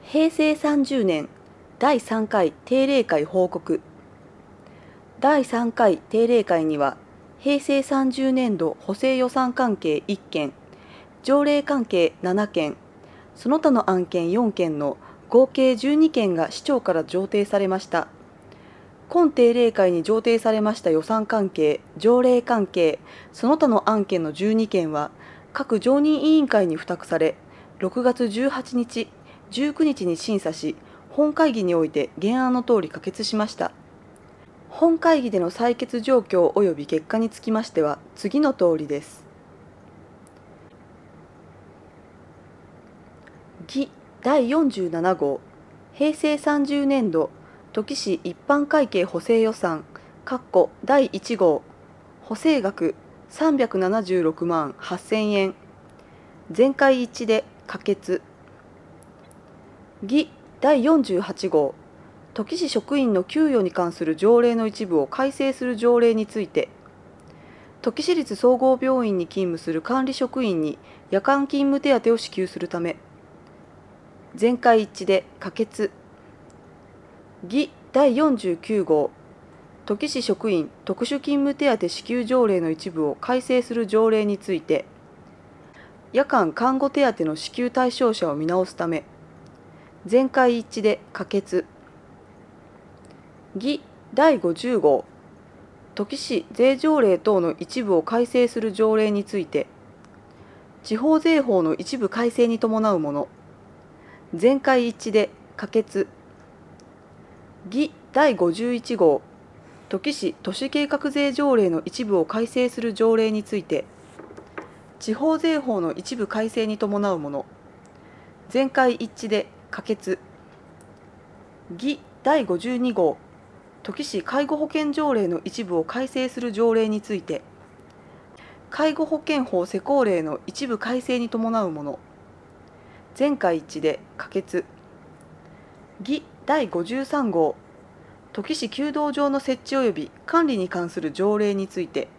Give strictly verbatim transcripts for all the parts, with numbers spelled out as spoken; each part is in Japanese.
へいせいさんじゅうねんだいさんかい定例会報告。だいさんかい定例会には、へいせいさんじゅうねんど補正予算関係いっけん、条例関係ななけん、その他の案件よんけんの合計じゅうにけんが市長から上呈されました。今定例会に上呈されました予算関係、条例関係、その他の案件のじゅうにけんは、各常任委員会に付託され、ろくがつじゅうはちにち、じゅうくにちに審査し、本会議において原案のとおり可決しました。本会議での採決状況及び結果につきましては、次のとおりです。議だいよんじゅうななごう、へいせいさんじゅうねんど土岐市一般会計補正予算だいいちごう、補正額さんびゃくななじゅうろくまんはっせんえん、全会一致で可決。議だいよんじゅうはちごう、土岐市職員の給与に関する条例の一部を改正する条例について、土岐市立総合病院に勤務する管理職員に夜間勤務手当を支給するため、全会一致で可決。議だいよんじゅうきゅうごう、土岐市職員特殊勤務手当支給条例の一部を改正する条例について、夜間看護手当の支給対象者を見直すため、全会一致で可決。議だいごじゅうごう、土岐市税条例等の一部を改正する条例について、地方税法の一部改正に伴うもの、全会一致で可決。議だいごじゅういちごう、土岐市都市計画税条例の一部を改正する条例について、地方税法の一部改正に伴うもの、全会一致で可決。議だいごじゅうにごう、土岐市介護保険条例の一部を改正する条例について、介護保険法施行令の一部改正に伴うもの、全会一致で可決。議だいごじゅうさんごう、土岐市弓道場の設置及び管理に関する条例について、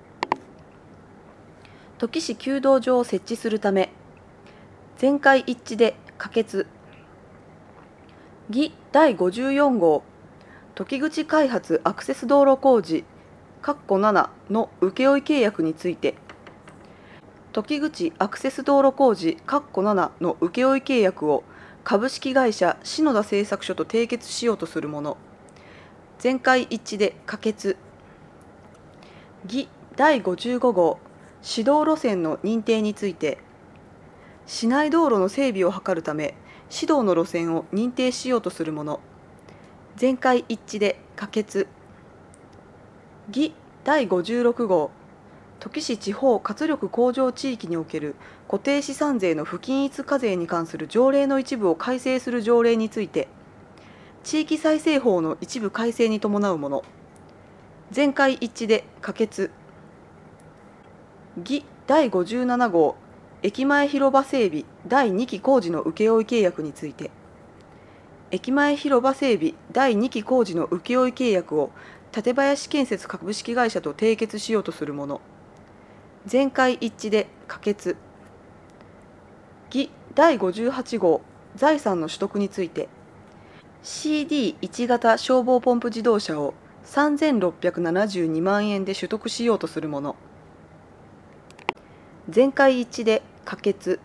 土岐市弓道場を設置するため、全会一致で可決。議だいごじゅうよんごう、土岐口開発アクセス道路工事ななの請負契約について、土岐口アクセス道路工事ななの請負契約を株式会社篠田製作所と締結しようとするもの、全会一致で可決。議だいごじゅうごごう、市道路線の認定について、市内道路の整備を図るため、市道の路線を認定しようとするもの、全会一致で可決。議だいごじゅうろくごう、土岐市地方活力向上地域における固定資産税の不均一課税に関する条例の一部を改正する条例について、地域再生法の一部改正に伴うもの、全会一致で可決。議だいごじゅうななごう、駅前広場整備だいにき工事の請負契約について、駅前広場整備だいにき工事の請負契約を館林建設株式会社と締結しようとするもの、全会一致で可決。議だいごじゅうはちごう、財産の取得について、シーディーいち 型消防ポンプ自動車をさんぜんろっぴゃくななじゅうにまんえんで取得しようとするもの、全会一致で可決。